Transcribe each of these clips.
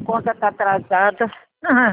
conta está atrasada. Aham.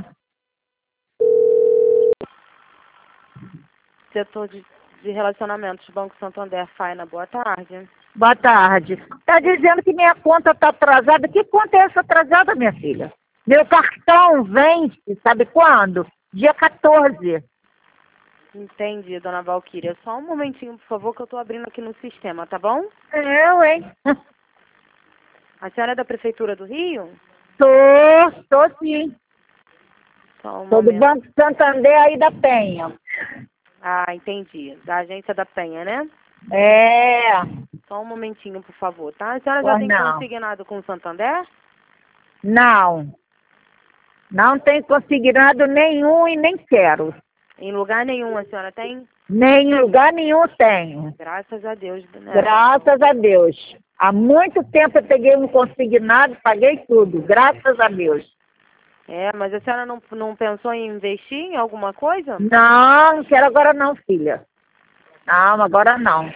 Setor de relacionamentos, Banco Santander, Faina, boa tarde. Boa tarde. Está dizendo que minha conta está atrasada. Que conta é essa atrasada, minha filha? Meu cartão vence, sabe quando? Dia 14. Entendi, dona Valquíria. Só um momentinho, por favor, que eu estou abrindo aqui no sistema, tá bom? Eu, hein? A senhora é da Prefeitura do Rio? Tô sim. Só um Tô do momento. Banco Santander aí da Penha. Ah, entendi. Da Agência da Penha, né? É. Só um momentinho, por favor, tá? A senhora já Pois tem não. consignado com o Santander? Não. Não tem consignado nenhum e nem quero. Em lugar nenhum a senhora tem? Nem em lugar nenhum tenho. Graças a Deus, né? Graças a Deus. Há muito tempo eu peguei um consignado, paguei tudo. Graças a Deus. É, mas a senhora não pensou em investir em alguma coisa? Não quero agora não, filha. Não, agora não.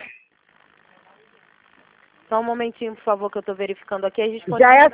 Só um momentinho, por favor, que eu estou verificando aqui. Já é a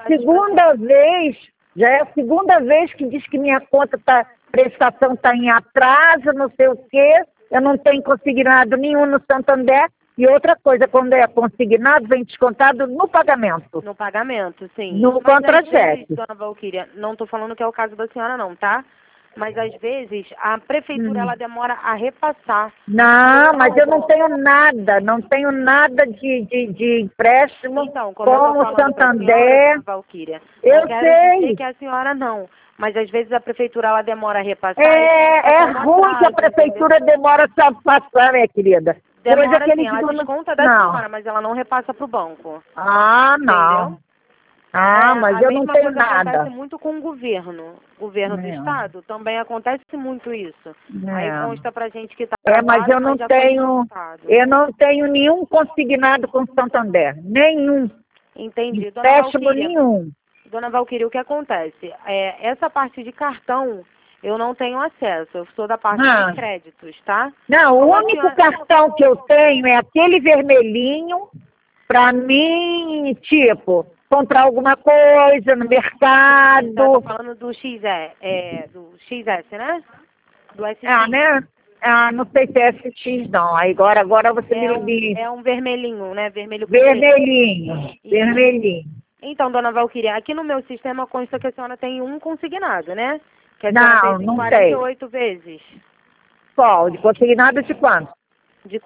segunda vez que diz que minha conta prestação está em atraso, não sei o quê. Eu não tenho consignado nenhum no Santander. E outra coisa, quando é consignado, vem descontado no pagamento. No pagamento, sim. No Mas contra-cheque. dona Valquíria, não estou falando que é o caso da senhora não, tá? Mas às vezes a prefeitura ela demora a repassar. Não, mas eu não tenho nada de empréstimo Então, como eu com estou o falando para a senhora, Santander. dona Valquíria, Eu não quero sei. dizer que a senhora não, mas às vezes a prefeitura ela demora a repassar. É ruim que a prefeitura demora a passar, minha querida. Demora Coisa que sim, eles ela não... desconta da Não. senhora, mas ela não repassa para o banco. Ah, não. Entendeu? Ah, mas A eu não mesma tenho coisa nada. acontece muito com o governo. Governo do estado também acontece muito isso. Aí consta pra gente que está Mas eu não tenho nenhum consignado com o Santander. Nenhum. Entendi. Empréstimo nenhum. Dona Valquíria, o que acontece? Essa parte de cartão eu não tenho acesso. Eu sou da parte de créditos, tá? Não, o único cartão que eu tenho é aquele vermelhinho para mim, tipo, comprar alguma coisa no mercado. Você tá falando do do XS, né? Do SX. Né? Ah, não sei se é SX, não. Aí agora você me... É um vermelhinho, né? Vermelho. Vermelhinho. Então, dona Valquíria, aqui no meu sistema consta que a senhora tem um consignado, né? Que a Não, senhora fez em não 48 vezes. Qual? De consignado de quanto? De R$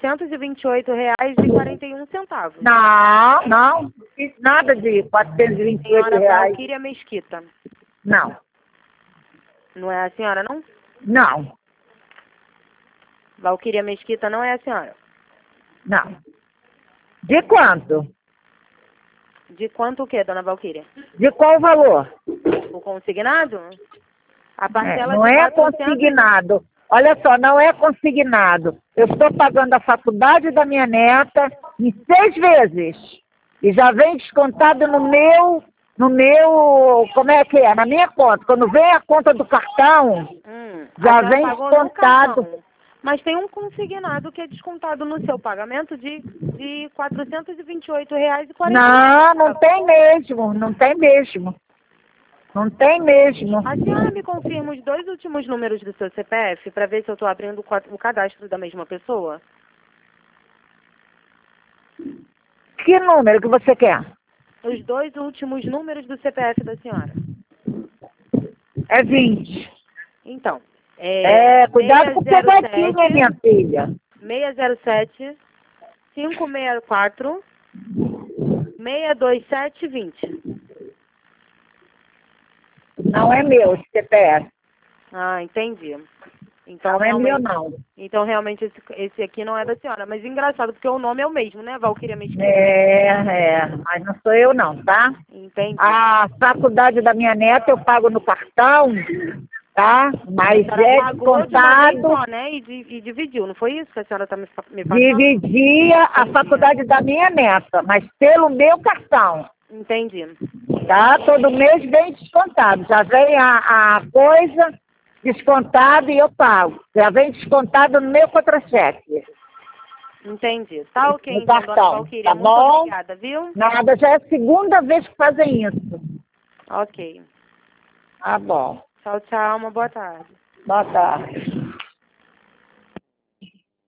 428,41. Não fiz nada de R$ 428. Senhora Valquíria Mesquita. Não. Não é a senhora, não? Não. Valquíria Mesquita não é a senhora? Não. De quanto? De quanto o quê, dona Valquíria? De qual valor? O consignado? A parcela não de é 400... consignado. Olha só, não é consignado. Eu estou pagando a faculdade da minha neta em 6 vezes. E já vem descontado no meu, como é que é? Na minha conta. Quando vem a conta do cartão, já vem descontado. Mas tem um consignado que é descontado no seu pagamento de R$ 428,40. Não tem mesmo. Não tem mesmo. A senhora me confirma os 2 últimos números do seu CPF para ver se eu estou abrindo o cadastro da mesma pessoa? Que número que você quer? Os 2 últimos números do CPF da senhora. É 20. Então, cuidado com o pegadinha, minha filha. 607 564 627 20. Não é meu esse CPF. Ah, entendi. Então, não é meu, não. Então, realmente, esse aqui não é da senhora. Mas engraçado, porque o nome é o mesmo, né? Valquíria Mesquita. Mas não sou eu, não, tá? Entendi. A faculdade da minha neta eu pago no cartão, tá? Mas descontado. Só, né? E dividiu, não foi isso que a senhora está me falando? Dividia a faculdade da minha neta, mas pelo meu cartão. Entendi. Tá? Todo mês vem descontado. Já vem a coisa descontada e eu pago. Já vem descontado no meu contra-cheque. Entendi. Tá ok, no então, cartão, dona Valquíria. tá Muito bom? obrigada, viu? Nada, já é a segunda vez que fazem isso. Ok. Tá bom. Tchau, tchau. Uma boa tarde. Boa tarde.